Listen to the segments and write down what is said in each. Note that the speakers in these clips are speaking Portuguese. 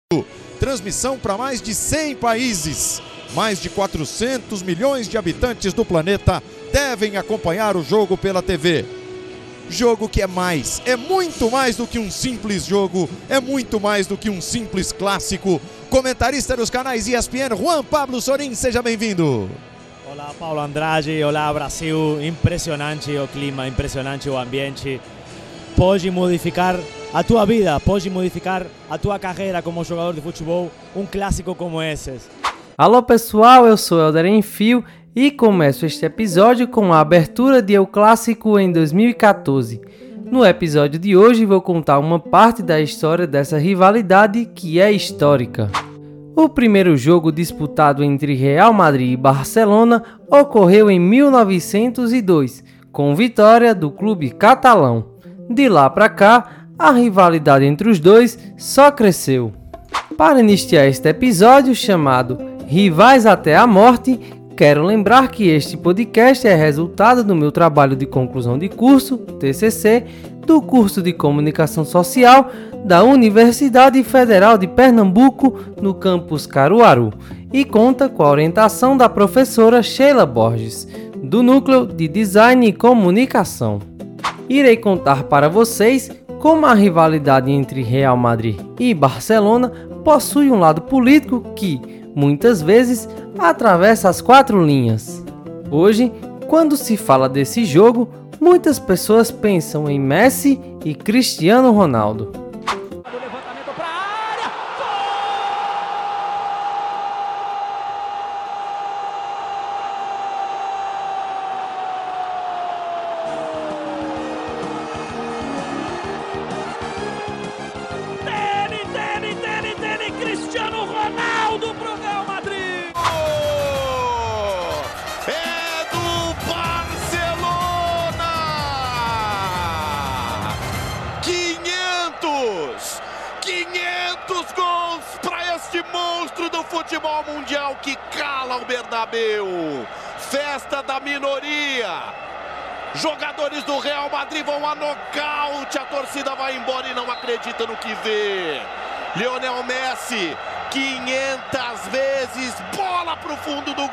Transmissão para mais de 100 países. Mais de 400 milhões de habitantes do planeta devem acompanhar o jogo pela TV. Jogo que é muito mais do que um simples jogo, é muito mais do que um simples clássico. Comentarista dos canais ESPN, Juan Pablo Sorin, seja bem-vindo. Olá, Paulo Andrade, olá, Brasil. Impressionante o clima, impressionante o ambiente. Pode modificar a tua vida, pode modificar a tua carreira como jogador de futebol, um clássico como esses. Alô pessoal, eu sou Helder Enfio e começo este episódio com a abertura de El Clássico em 2014. No episódio de hoje vou contar uma parte da história dessa rivalidade que é histórica. O primeiro jogo disputado entre Real Madrid e Barcelona ocorreu em 1902, com vitória do clube catalão. De lá para cá, a rivalidade entre os dois só cresceu. Para iniciar este episódio chamado Rivais até a Morte, quero lembrar que este podcast é resultado do meu trabalho de conclusão de curso, TCC, do curso de Comunicação Social da Universidade Federal de Pernambuco, no campus Caruaru, e conta com a orientação da professora Sheila Borges, do Núcleo de Design e Comunicação. Irei contar para vocês como a rivalidade entre Real Madrid e Barcelona possui um lado político que, muitas vezes, atravessa as quatro linhas. Hoje, quando se fala desse jogo, muitas pessoas pensam em Messi e Cristiano Ronaldo. Cristiano Ronaldo pro Real Madrid! É do Barcelona! 500 gols para este monstro do futebol mundial que cala o Bernabéu! Festa da minoria! Jogadores do Real Madrid vão a nocaute, a torcida vai embora e não acredita no que vê. Lionel Messi, 500 vezes, bola pro fundo do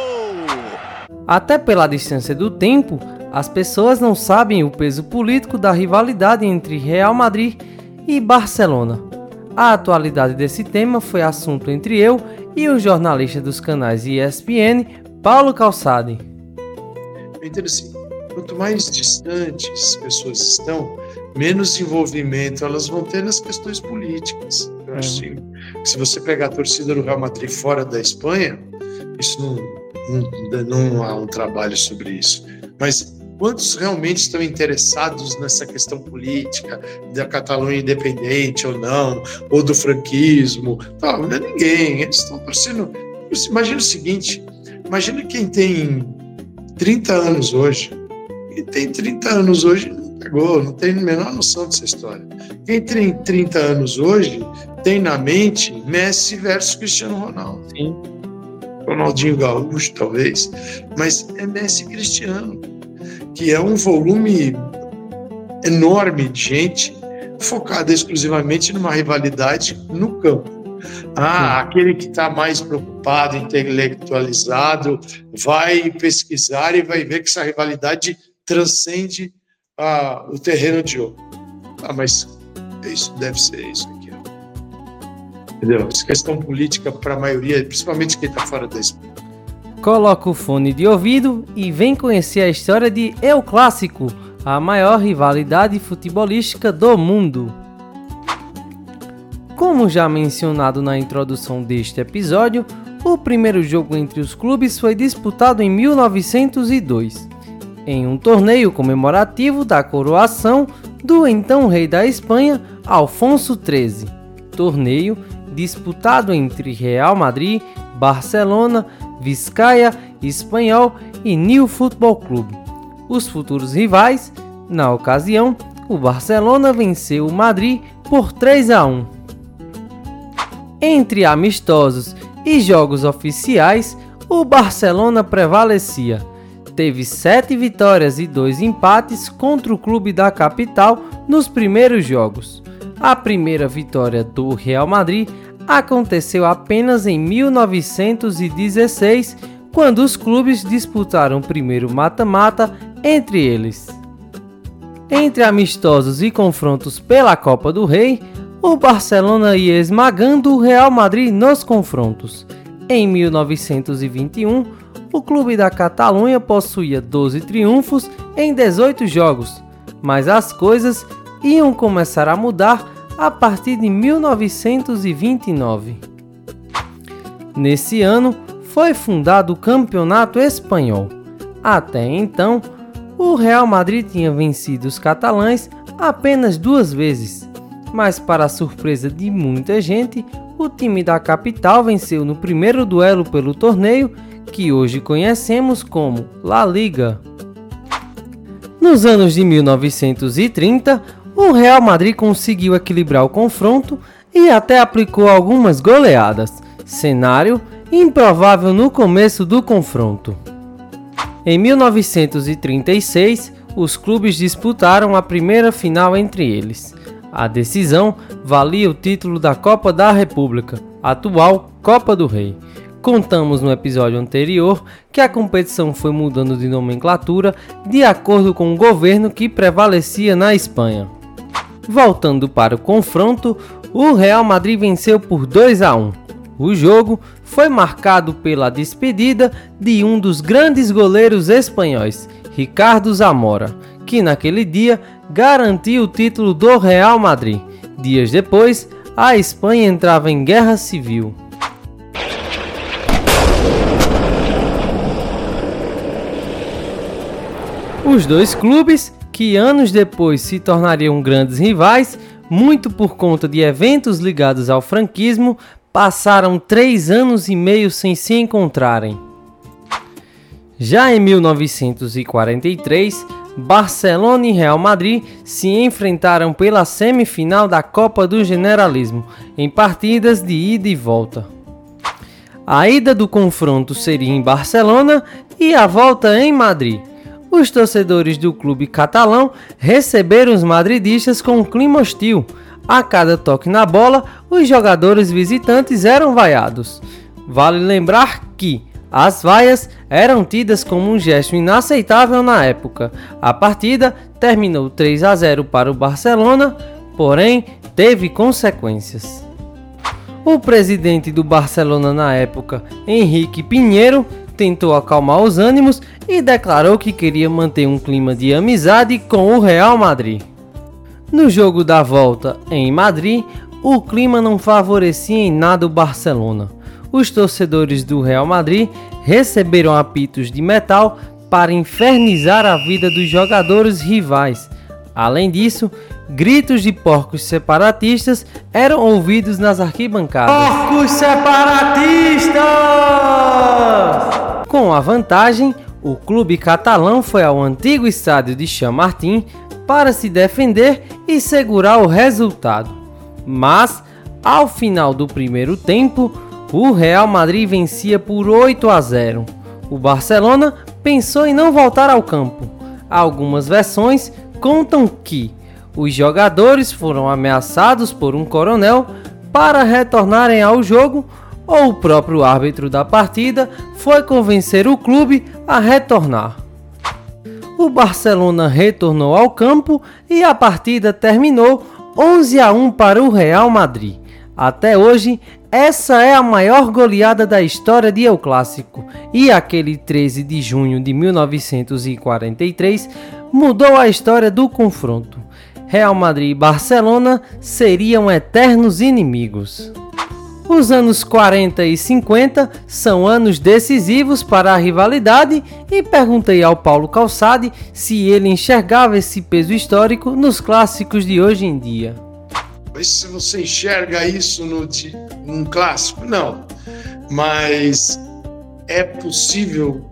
gol! Até pela distância do tempo, as pessoas não sabem o peso político da rivalidade entre Real Madrid e Barcelona. A atualidade desse tema foi assunto entre eu e o jornalista dos canais ESPN, Paulo Calçade. Então, assim, quanto mais distantes as pessoas estão, menos envolvimento elas vão ter nas questões políticas. Eu acho assim, que se você pegar a torcida do Real Madrid fora da Espanha, isso não há um trabalho sobre isso. Mas quantos realmente estão interessados nessa questão política, da Catalunha independente ou não, ou do franquismo? Não é ninguém, eles estão torcendo. Imagina o seguinte, imagina quem tem 30 anos hoje. Quem tem 30 anos hoje não pegou, não tem a menor noção dessa história. Quem tem 30 anos hoje tem na mente Messi versus Cristiano Ronaldo. Sim. Ronaldinho Gaúcho, talvez, mas é Messi e Cristiano, que é um volume enorme de gente focada exclusivamente numa rivalidade no campo. Aquele que está mais preocupado, intelectualizado, vai pesquisar e vai ver que essa rivalidade transcende o terreno de jogo. Mas isso deve ser isso aqui. Entendeu? Essa questão política para a maioria, principalmente quem está fora da Espanha. Coloca o fone de ouvido e vem conhecer a história de El Clássico, a maior rivalidade futebolística do mundo. Como já mencionado na introdução deste episódio, o primeiro jogo entre os clubes foi disputado em 1902, em um torneio comemorativo da coroação do então rei da Espanha, Afonso XIII. Torneio disputado entre Real Madrid, Barcelona, Vizcaya, Espanhol e New Football Club. Os futuros rivais, na ocasião, o Barcelona venceu o Madrid por 3-1. Entre amistosos e jogos oficiais, o Barcelona prevalecia. Teve 7 vitórias e 2 empates contra o clube da capital nos primeiros jogos. A primeira vitória do Real Madrid aconteceu apenas em 1916, quando os clubes disputaram o primeiro mata-mata entre eles. Entre amistosos e confrontos pela Copa do Rei, o Barcelona ia esmagando o Real Madrid nos confrontos. Em 1921, o clube da Catalunha possuía 12 triunfos em 18 jogos, mas as coisas iam começar a mudar a partir de 1929. Nesse ano, foi fundado o Campeonato Espanhol. Até então, o Real Madrid tinha vencido os catalães apenas 2 vezes, mas para a surpresa de muita gente, o time da capital venceu no primeiro duelo pelo torneio, que hoje conhecemos como La Liga. Nos anos de 1930, o Real Madrid conseguiu equilibrar o confronto e até aplicou algumas goleadas, cenário improvável no começo do confronto. Em 1936, os clubes disputaram a primeira final entre eles. A decisão valia o título da Copa da República, atual Copa do Rei. Contamos no episódio anterior que a competição foi mudando de nomenclatura de acordo com o governo que prevalecia na Espanha. Voltando para o confronto, o Real Madrid venceu por 2-1. O jogo foi marcado pela despedida de um dos grandes goleiros espanhóis, Ricardo Zamora, que naquele dia garantiu o título do Real Madrid. Dias depois, a Espanha entrava em guerra civil. Os dois clubes, que anos depois se tornariam grandes rivais, muito por conta de eventos ligados ao franquismo, passaram 3 anos e meio sem se encontrarem. Já em 1943, Barcelona e Real Madrid se enfrentaram pela semifinal da Copa do Generalíssimo, em partidas de ida e volta. A ida do confronto seria em Barcelona e a volta em Madrid. Os torcedores do clube catalão receberam os madridistas com um clima hostil. A cada toque na bola, os jogadores visitantes eram vaiados. Vale lembrar que as vaias eram tidas como um gesto inaceitável na época. A partida terminou 3-0 para o Barcelona, porém teve consequências. O presidente do Barcelona na época, Enrique Pinheiro, tentou acalmar os ânimos e declarou que queria manter um clima de amizade com o Real Madrid. No jogo da volta em Madrid, o clima não favorecia em nada o Barcelona. Os torcedores do Real Madrid receberam apitos de metal para infernizar a vida dos jogadores rivais. Além disso, gritos de porcos separatistas eram ouvidos nas arquibancadas. Porcos separatistas! Com a vantagem, o clube catalão foi ao antigo estádio de Chamartín para se defender e segurar o resultado. Mas, ao final do primeiro tempo, o Real Madrid vencia por 8-0. O Barcelona pensou em não voltar ao campo. Algumas versões contam que os jogadores foram ameaçados por um coronel para retornarem ao jogo, ou o próprio árbitro da partida foi convencer o clube a retornar. O Barcelona retornou ao campo e a partida terminou 11-1 para o Real Madrid. Até hoje, essa é a maior goleada da história de El Clásico, e aquele 13 de junho de 1943 mudou a história do confronto. Real Madrid e Barcelona seriam eternos inimigos. Os anos 40 e 50 são anos decisivos para a rivalidade e perguntei ao Paulo Calçade se ele enxergava esse peso histórico nos clássicos de hoje em dia. Se você enxerga isso num clássico, não. Mas é possível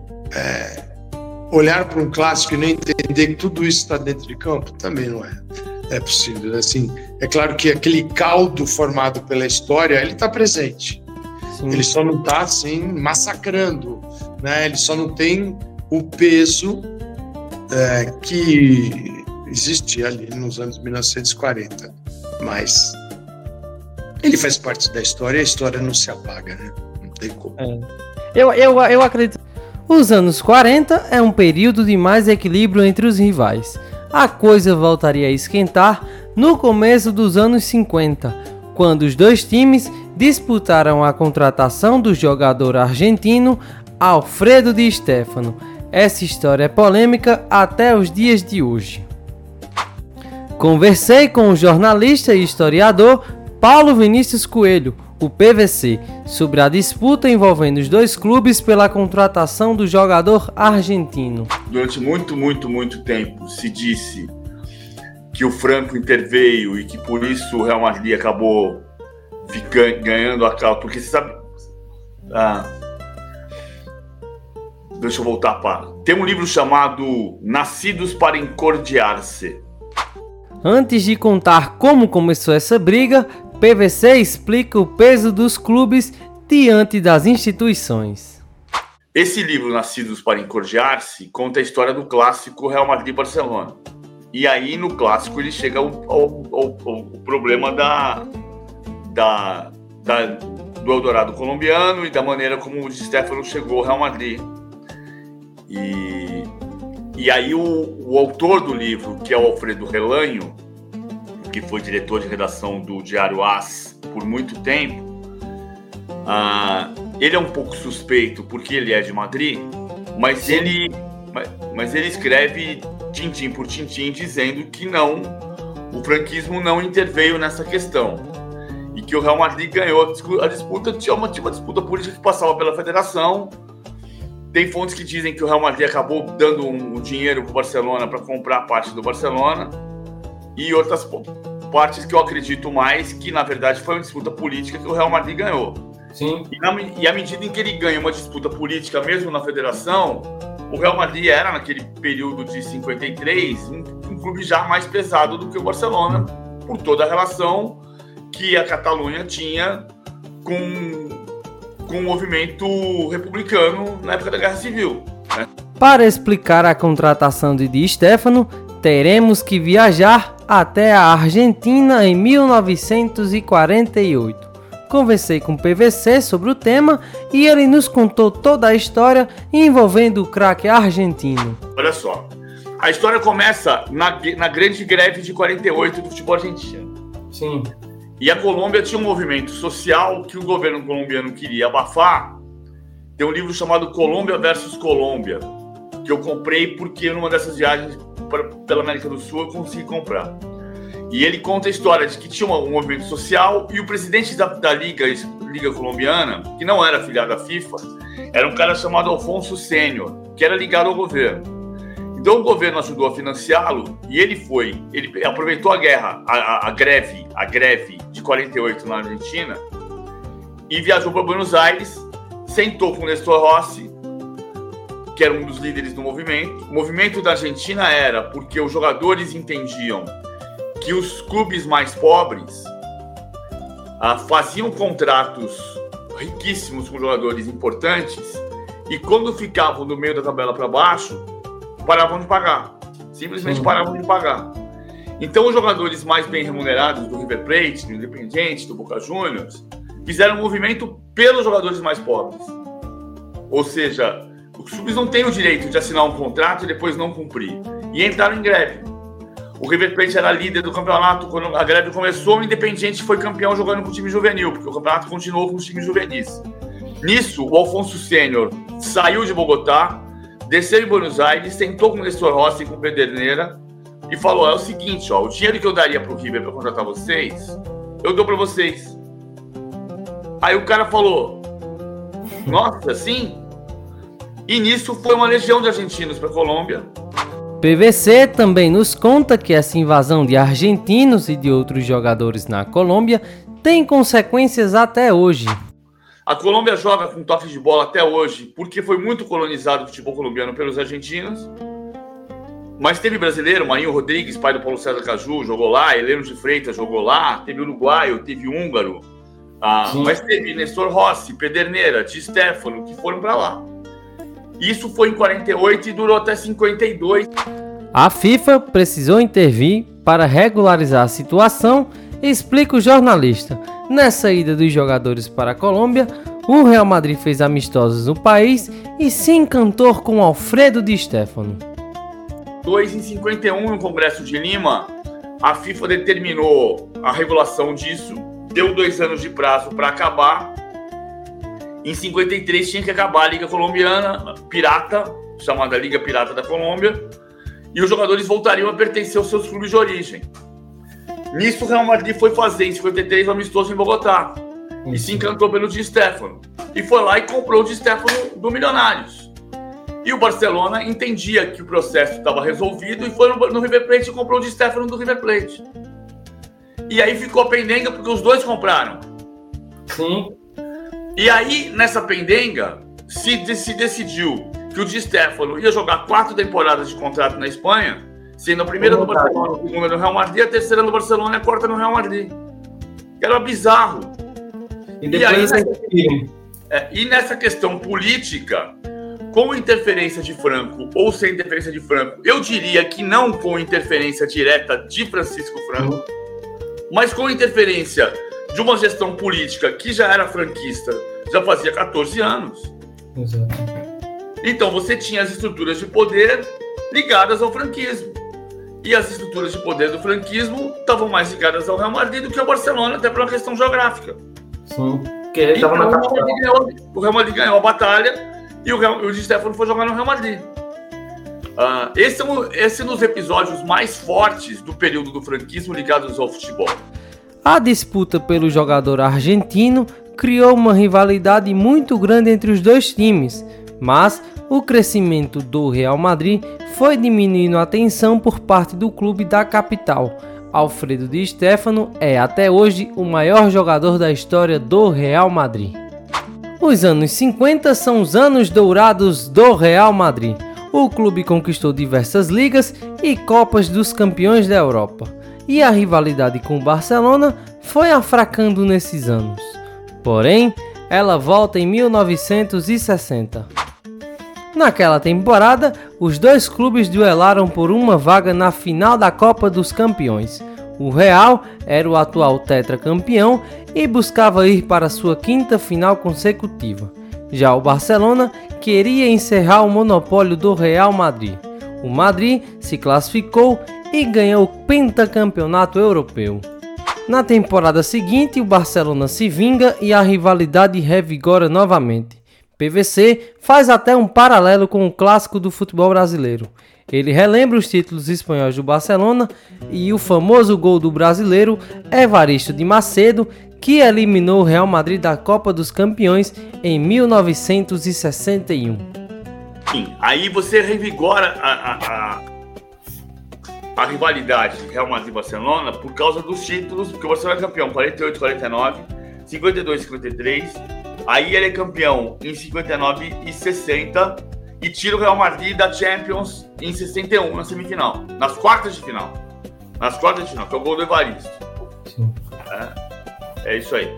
olhar para um clássico e não entender que tudo isso está dentro de campo? Também não é. É possível. Assim, é claro que aquele caldo formado pela história, ele está presente. Sim. Ele só não está assim massacrando, né? Ele só não tem o peso que existia ali nos anos 1940. Mas Ele faz parte da história e a história não se apaga, né? Não tem como. Eu acredito. Os anos 40 é um período de mais equilíbrio entre os rivais. A coisa voltaria a esquentar no começo dos anos 50, quando os dois times disputaram a contratação do jogador argentino Alfredo Di Stéfano. Essa história é polêmica até os dias de hoje. Conversei com o jornalista e historiador Paulo Vinícius Coelho, o PVC, sobre a disputa envolvendo os dois clubes pela contratação do jogador argentino. Durante muito tempo se disse que o Franco interveio e que por isso o Real Madrid acabou ganhando a causa, porque você sabe... Deixa eu voltar para... Tem um livro chamado Nascidos para Incordiar-se. Antes de contar como começou essa briga, PVC explica o peso dos clubes diante das instituições. Esse livro, Nascidos para Incordiar-se, conta a história do clássico Real Madrid-Barcelona. E aí, no clássico, ele chega ao problema do Eldorado colombiano e da maneira como o Di Stéfano chegou ao Real Madrid. E aí, o autor do livro, que é o Alfredo Relanho, que foi diretor de redação do Diário AS por muito tempo, ele é um pouco suspeito porque ele é de Madrid, mas ele escreve tintim por tintim dizendo que o franquismo não interveio nessa questão e que o Real Madrid ganhou a disputa. Tinha uma disputa política que passava pela federação. Tem fontes que dizem que o Real Madrid acabou dando um dinheiro para o Barcelona para comprar parte do Barcelona, e outras partes que eu acredito mais que, na verdade, foi uma disputa política que o Real Madrid ganhou. Sim. E à medida em que ele ganha uma disputa política, mesmo na federação, o Real Madrid era, naquele período de 53, um clube já mais pesado do que o Barcelona, por toda a relação que a Catalunha tinha com o movimento republicano na época da Guerra Civil, né? Para explicar a contratação de Di Stéfano, teremos que viajar até a Argentina em 1948. Conversei com o PVC sobre o tema e ele nos contou toda a história envolvendo o craque argentino. Olha só, a história começa na grande greve de 48 do futebol argentino. Sim. E a Colômbia tinha um movimento social que o governo colombiano queria abafar. Tem um livro chamado Colômbia versus Colômbia, que eu comprei porque numa dessas viagens pela América do Sul eu consegui comprar. E ele conta a história de que tinha um movimento social e o presidente da Liga Colombiana, que não era afiliado à FIFA, era um cara chamado Alfonso Sênior, que era ligado ao governo. Então o governo ajudou a financiá-lo e ele aproveitou a greve de 48 na Argentina e viajou para Buenos Aires, sentou com o Néstor Rossi, que era um dos líderes do movimento. O movimento da Argentina era porque os jogadores entendiam que os clubes mais pobres faziam contratos riquíssimos com jogadores importantes e quando ficavam no meio da tabela para baixo, paravam de pagar. Simplesmente paravam de pagar. Então os jogadores mais bem remunerados do River Plate, do Independiente, do Boca Juniors, fizeram um movimento pelos jogadores mais pobres. Ou seja, os clubes não têm o direito de assinar um contrato e depois não cumprir. E entraram em greve. O River Plate era líder do campeonato quando a greve começou, o Independiente foi campeão jogando com o time juvenil, porque o campeonato continuou com os times juvenis. Nisso, o Alfonso Sênior saiu de Bogotá, desceu em Buenos Aires, sentou com o Néstor Rossi e com o Pederneira e falou, é o seguinte, o dinheiro que eu daria pro River para contratar vocês, eu dou para vocês. Aí o cara falou, nossa, sim? E nisso foi uma legião de argentinos para a Colômbia. PVC também nos conta que essa invasão de argentinos e de outros jogadores na Colômbia tem consequências até hoje. A Colômbia joga com toque de bola até hoje, porque foi muito colonizado o futebol colombiano pelos argentinos. Mas teve brasileiro, Marinho Rodrigues, pai do Paulo César Caju, jogou lá, Heleno de Freitas jogou lá, teve uruguaio, teve húngaro, mas teve Néstor Rossi, Pederneira, Di Stéfano, que foram para lá. Isso foi em 48 e durou até 52. A FIFA precisou intervir para regularizar a situação Explica o jornalista. Nessa ida dos jogadores para a Colômbia, o Real Madrid fez amistosos no país e se encantou com Alfredo Di Stéfano. Em 51, no Congresso de Lima, a FIFA determinou a regulação disso, deu 2 anos de prazo para acabar. Em 53 tinha que acabar a Liga Colombiana Pirata, chamada Liga Pirata da Colômbia, e os jogadores voltariam a pertencer aos seus clubes de origem. Nisso, o Real Madrid foi fazer, em 53, um amistoso em Bogotá, e se encantou pelo Di Stéfano. E foi lá e comprou o Di Stéfano do Milionários. E o Barcelona entendia que o processo estava resolvido e foi no River Plate e comprou o Di Stéfano do River Plate. E aí ficou a pendenga porque os dois compraram. Sim. E aí, nessa pendenga, se decidiu que o Di Stéfano ia jogar 4 temporadas de contrato na Espanha, sendo a primeira no Barcelona, a segunda no Real Madrid, a terceira no Barcelona e a quarta no Real Madrid. Era bizarro. E nessa questão política, com interferência de Franco ou sem interferência de Franco, eu diria que não com interferência direta de Francisco Franco, mas com interferência de uma gestão política que já era franquista, já fazia 14 anos. Exato. Então você tinha as estruturas de poder ligadas ao franquismo. E as estruturas de poder do franquismo estavam mais ligadas ao Real Madrid do que ao Barcelona, até por uma questão geográfica. Sim, porque ele estava na capital. O Real Madrid ganhou a batalha e o Di Stéfano foi jogar no Real Madrid. Esse é um dos episódios mais fortes do período do franquismo ligados ao futebol. A disputa pelo jogador argentino criou uma rivalidade muito grande entre os dois times, mas o crescimento do Real Madrid foi diminuindo a tensão por parte do clube da capital. Alfredo Di Stéfano é até hoje o maior jogador da história do Real Madrid. Os anos 50 são os anos dourados do Real Madrid. O clube conquistou diversas ligas e Copas dos Campeões da Europa. E a rivalidade com o Barcelona foi afracando nesses anos. Porém, ela volta em 1960. Naquela temporada, os dois clubes duelaram por uma vaga na final da Copa dos Campeões. O Real era o atual tetracampeão e buscava ir para sua 5ª final consecutiva. Já o Barcelona queria encerrar o monopólio do Real Madrid. O Madrid se classificou e ganhou o pentacampeonato europeu. Na temporada seguinte, o Barcelona se vinga e a rivalidade revigora novamente. PVC faz até um paralelo com o clássico do futebol brasileiro. Ele relembra os títulos espanhóis do Barcelona e o famoso gol do brasileiro Evaristo de Macedo, que eliminou o Real Madrid da Copa dos Campeões em 1961. Sim, aí você revigora a rivalidade Real Madrid-Barcelona por causa dos títulos, porque o Barcelona é campeão 48-49, 52-53, aí ele é campeão em 59 e 60 e tira o Real Madrid da Champions em 61 na semifinal, nas quartas de final, que é o gol do Evaristo. Sim. É isso aí.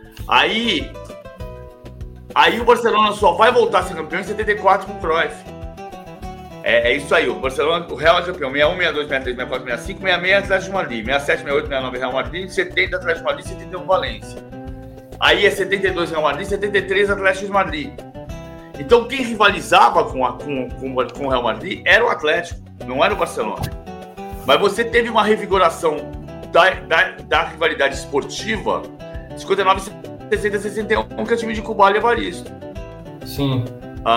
Aí o Barcelona só vai voltar a ser campeão em 74 com o Cruyff. É isso aí, o Real é campeão 61, 62, 63, 64, 65, 66 Atlético de Madrid, 67, 68, 69 Real Madrid, 70 Atlético de Madrid, 71 Valência. Aí é 72 Real Madrid, 73 Atlético de Madrid. Então quem rivalizava com o Real Madrid era o Atlético, não era o Barcelona. Mas você teve uma revigoração da rivalidade esportiva 59, 60, 61, que é o time de Kubala e Evaristo. Sim.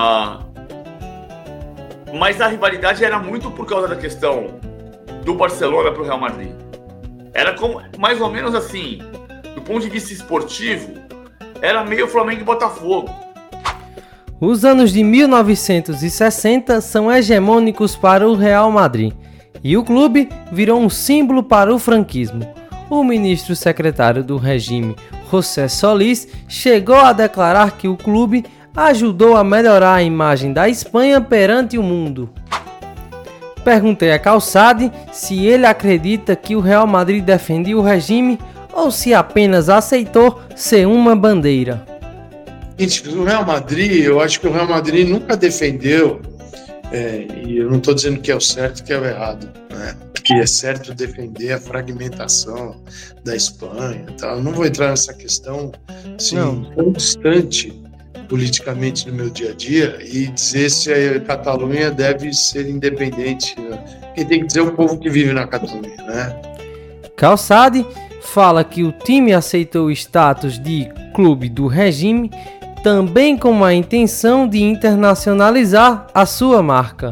Mas a rivalidade era muito por causa da questão do Barcelona para o Real Madrid. Era mais ou menos assim, do ponto de vista esportivo, era meio Flamengo e Botafogo. Os anos de 1960 são hegemônicos para o Real Madrid e o clube virou um símbolo para o franquismo. O ministro secretário do regime, José Solís, chegou a declarar que o clube ajudou a melhorar a imagem da Espanha perante o mundo. Perguntei a Calçade se ele acredita que o Real Madrid defendia o regime ou se apenas aceitou ser uma bandeira. O Real Madrid, eu acho que o Real Madrid nunca defendeu, e eu não estou dizendo que é o certo e que é o errado, né? que é certo defender a fragmentação da Espanha. Tá? Eu não vou entrar nessa questão tão distante politicamente no meu dia a dia e dizer se a Catalunha deve ser independente. Quem tem que dizer é o povo que vive na Catalunha, né? Calçade fala que o time aceitou o status de clube do regime também com a intenção de internacionalizar a sua marca.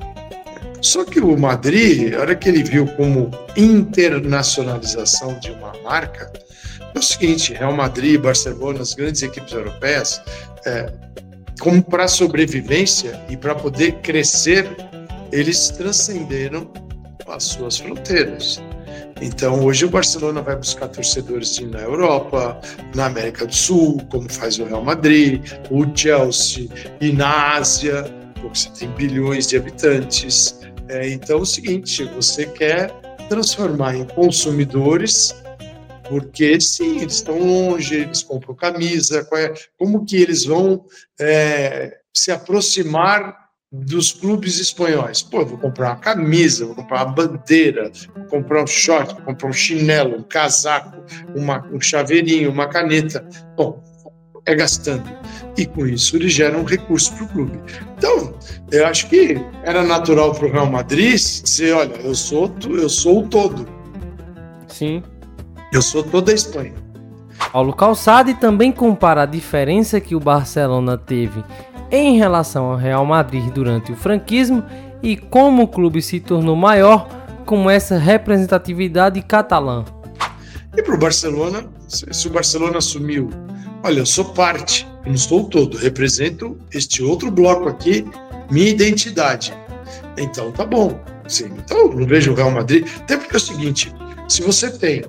Só que o Madrid, a hora que ele viu como internacionalização de uma marca, é o seguinte: Real Madrid, Barcelona, as grandes equipes europeias, como para sobrevivência e para poder crescer, eles transcenderam as suas fronteiras. Então, hoje o Barcelona vai buscar torcedores na Europa, na América do Sul, como faz o Real Madrid, o Chelsea, e na Ásia, porque você tem bilhões de habitantes. Então, é o seguinte: você quer transformar em consumidores, porque sim, eles estão longe, eles compram camisa, como que eles vão se aproximar dos clubes espanhóis? Pô, vou comprar uma camisa, vou comprar uma bandeira, vou comprar um short, vou comprar um chinelo, um casaco, um chaveirinho, uma caneta. Bom, é gastando. E com isso eles geram recurso para o clube. Então, eu acho que era natural para o Real Madrid dizer: olha, eu sou o todo. Sim. Eu sou toda a Espanha. Paulo Calçade também compara a diferença que o Barcelona teve em relação ao Real Madrid durante o franquismo e como o clube se tornou maior com essa representatividade catalã. E para o Barcelona, se o Barcelona assumiu: olha, eu sou parte, eu não sou o todo, represento este outro bloco aqui, minha identidade. Então tá bom. Sim, então eu não vejo o Real Madrid. Até porque é o seguinte: se você tem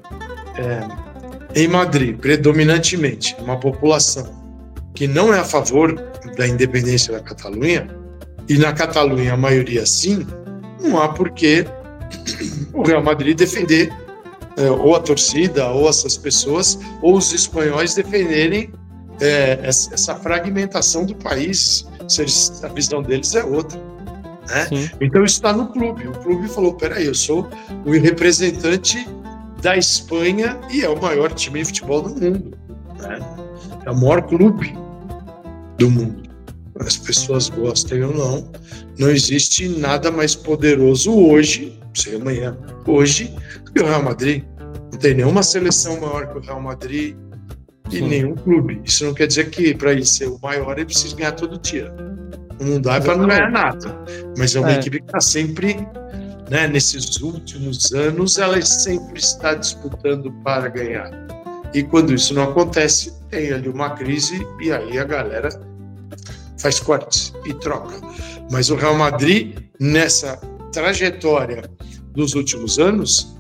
em Madrid, predominantemente, uma população que não é a favor da independência da Catalunha, e na Catalunha a maioria sim, não há por que o Real Madrid defender, ou a torcida, ou essas pessoas, ou os espanhóis defenderem essa fragmentação do país, se a visão deles é outra. Né? Então isso está no clube. O clube falou: peraí, eu sou o representante da Espanha e é o maior time de futebol do mundo. Né? É o maior clube do mundo. As pessoas gostem ou não, não existe nada mais poderoso hoje, não sei amanhã, hoje, do que o Real Madrid. Não tem nenhuma seleção maior que o Real Madrid e nenhum clube. Isso não quer dizer que para ele ser o maior ele precisa ganhar todo dia. Não dá para não ganhar nada. Mas é uma equipe que está sempre, né, nesses últimos anos, ela sempre está disputando para ganhar. E quando isso não acontece, tem ali uma crise e aí a galera faz cortes e troca. Mas o Real Madrid, nessa trajetória dos últimos anos,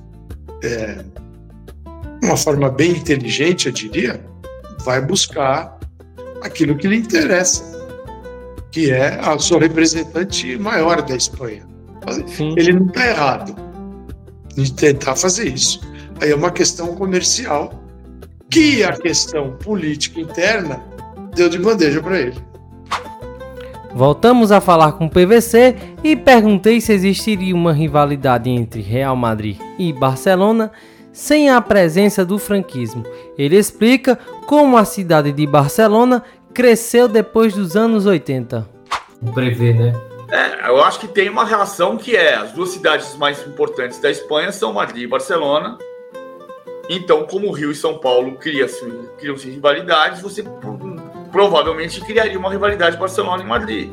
uma forma bem inteligente, eu diria, vai buscar aquilo que lhe interessa, que é a sua representante maior da Espanha. Sim. Ele não está errado em tentar fazer isso. Aí é uma questão comercial que a questão política interna deu de bandeja para ele. Voltamos a falar com o PVC e perguntei se existiria uma rivalidade entre Real Madrid e Barcelona sem a presença do franquismo. Ele explica como a cidade de Barcelona cresceu depois dos anos 80. Prever, né? Eu acho que tem uma relação que as duas cidades mais importantes da Espanha são Madrid e Barcelona. Então, como o Rio e São Paulo criam-se rivalidades, você provavelmente criaria uma rivalidade Barcelona e Madrid.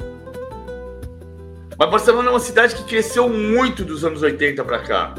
Mas Barcelona é uma cidade que cresceu muito dos anos 80 para cá.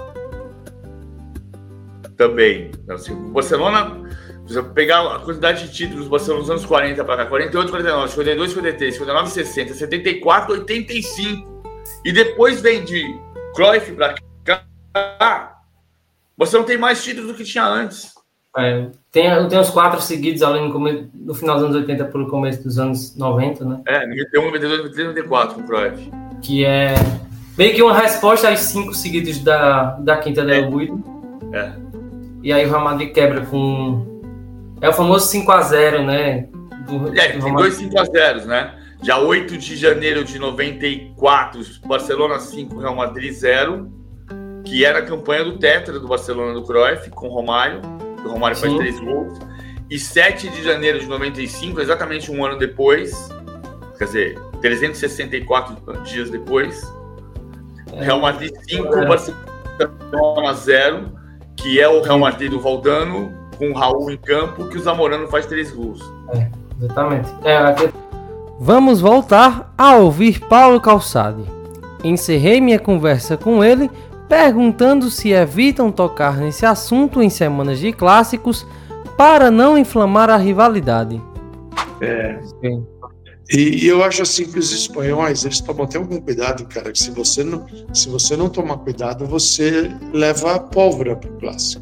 Também. Assim, Barcelona, se você pegar a quantidade de títulos do Barcelona nos anos 40 para cá, 48, 49, 52, 53, 59, 60, 74, 85. E depois vem de Cruyff para cá, você não tem mais títulos do que tinha antes. Tem uns 4 seguidos ali no final dos anos 80 para o começo dos anos 90, né? 91, 92, 93, 94 com o Cruyff. Que é meio que uma resposta aos 5 seguidos da Quinta del Buido. E aí o Real Madrid quebra com... É o famoso 5-0, né? Tem 2 5-0, né? Dia 8 de janeiro de 94, Barcelona 5, Real Madrid 0. que era a campanha do Tetra do Barcelona do Cruyff, com o Romário faz 3 gols, e 7 de janeiro de 95, exatamente um ano depois, quer dizer, 364 dias depois, Real Madrid 5, Barcelona 0, que é o Real Madrid do Valdano, com o Raul em campo, que o Zamorano faz 3 gols. Exatamente. Vamos voltar a ouvir Paulo Calçade. Encerrei minha conversa com ele perguntando se evitam tocar nesse assunto em semanas de clássicos para não inflamar a rivalidade. Sim. E eu acho assim que os espanhóis, eles tomam até algum cuidado, cara, que se você não tomar cuidado, você leva pólvora para o clássico.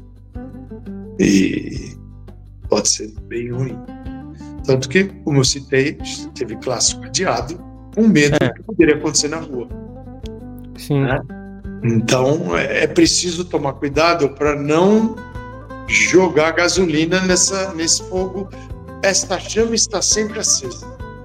E pode ser bem ruim. Tanto que, como eu citei, teve clássico adiado, com medo do que poderia acontecer na rua. Sim. Né? Então, é preciso tomar cuidado para não jogar gasolina nesse fogo. Esta chama está sempre acesa.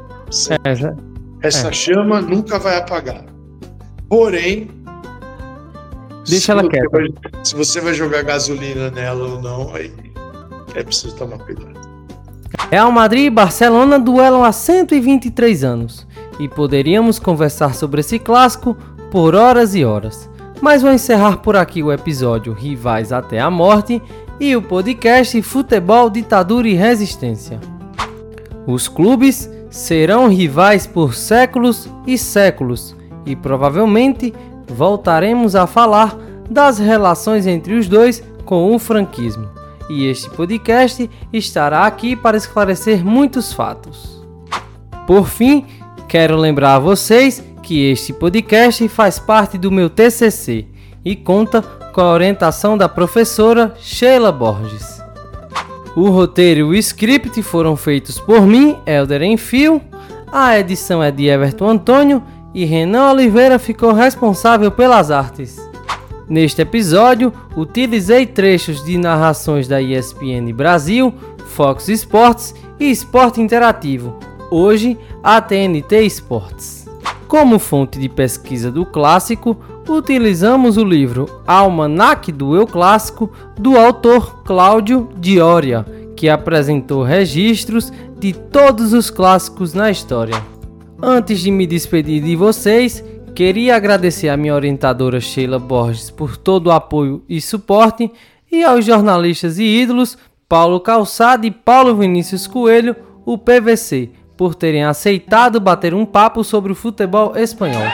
Essa chama nunca vai apagar. Porém, deixa ela quieta. Se você vai jogar gasolina nela ou não, aí é preciso tomar cuidado. Real Madrid e Barcelona duelam há 123 anos e poderíamos conversar sobre esse clássico por horas e horas. Mas vou encerrar por aqui o episódio Rivais até a Morte e o podcast Futebol, Ditadura e Resistência. Os clubes serão rivais por séculos e séculos e provavelmente voltaremos a falar das relações entre os dois com o franquismo. E este podcast estará aqui para esclarecer muitos fatos. Por fim, quero lembrar a vocês que este podcast faz parte do meu TCC e conta com a orientação da professora Sheila Borges. O roteiro e o script foram feitos por mim, Helder Enfio, a edição é de Everton Antônio e Renan Oliveira ficou responsável pelas artes. Neste episódio, utilizei trechos de narrações da ESPN Brasil, Fox Sports e Esporte Interativo, hoje a TNT Sports. Como fonte de pesquisa do clássico, utilizamos o livro Almanac do Eu Clássico, do autor Cláudio Dioria, que apresentou registros de todos os clássicos na história. Antes de me despedir de vocês, queria agradecer à minha orientadora Sheila Borges por todo o apoio e suporte e aos jornalistas e ídolos Paulo Calçado e Paulo Vinícius Coelho, o PVC, por terem aceitado bater um papo sobre o futebol espanhol.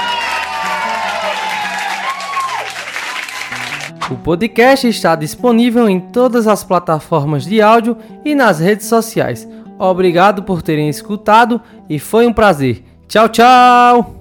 O podcast está disponível em todas as plataformas de áudio e nas redes sociais. Obrigado por terem escutado e foi um prazer. Tchau, tchau!